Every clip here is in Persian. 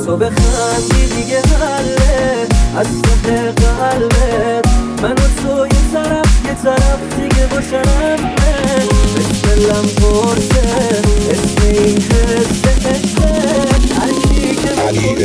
تو بخندی دیگه حله از ته قلبت، من و تو یه طرف دیگه باشنم بسلم قرصه اسم این حس عشقه هرکی که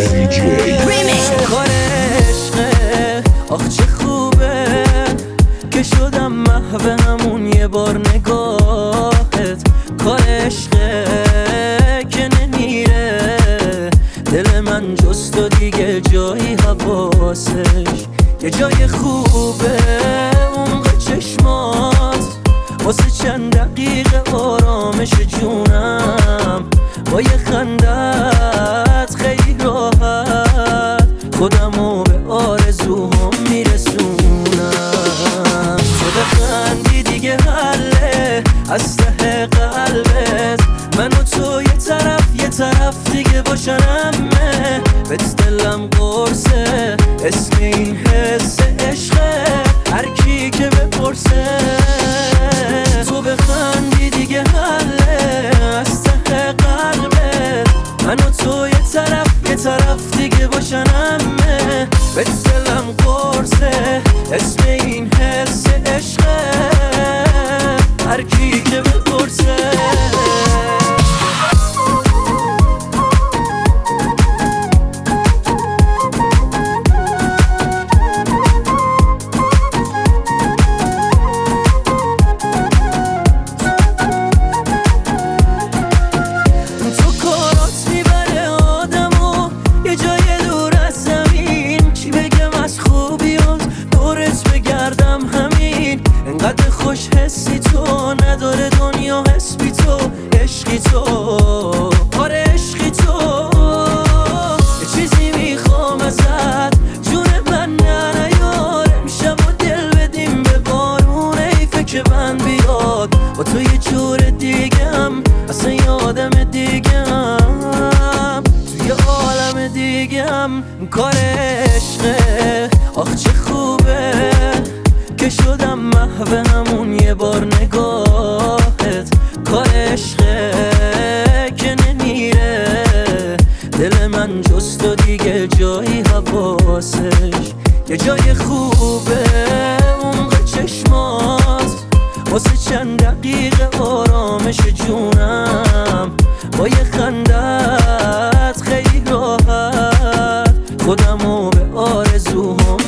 کار عشقه. آخ چه خوبه که شدم محو همون یه بار نگاهت. کار عشقه که نمیره دل من جز تو دیگه جایی حواسش. یه جای خوبه عمق چشمات واسه چند دقیقه آرامش جونم. با یه خندت خیلی راحت خودمو به آرزوهام میرسونم. تو بخندی دیگه حله از ته قلبت، من و تو یه طرف دیگه باشنمه بهت دلم قرصه اسم این حس عشقه هرکی که بپرسه. تو بخندی دیگه حله از ته قلبت، من و تو یه طرف دیگه باشنمه بهت دلم قرصه اسم این حس عشقه هرکی که بپرسه. انقدر خوش حسی تو نداره دنیا حس بی تو عشقی تو آره عشقی تو. یه چیزی میخوام ازت جون من نیار امشب و دل بدیم به بارون حیفه که من بیاد با تو یه جور دیگم اصلا یه آدم دیگم توی عالم دیگم. کار عشقه آخ چه خوبه که شدم محو همون یه بار نگاهت. کار عشقه که نمیره دل من جز تو دیگه جایی حواسش. یه جای خوبه عمق چشمات واسه چند دقیقه آرامش جونم. با یه خندت خیلی راحت خودمو به آرزوهام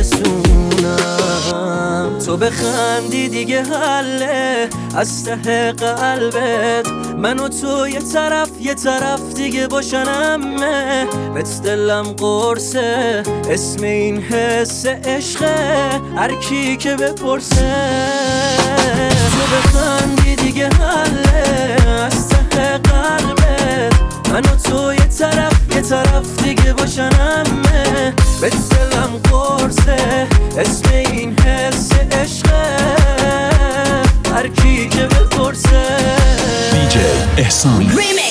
میرسونم. تو بخندی دیگه حله از ته قلبت، من و تو یه طرف دیگه باشنمه بهت دلم قرصه اسم این حس عشقه هرکی که بپرسه. تو بخندی دیگه حله از ته قلبت، من و تو یه طرف دیگه باشنمه بهت دلم قرصه اسم این حس عشقه هرکی که بپرسه. DJ احسان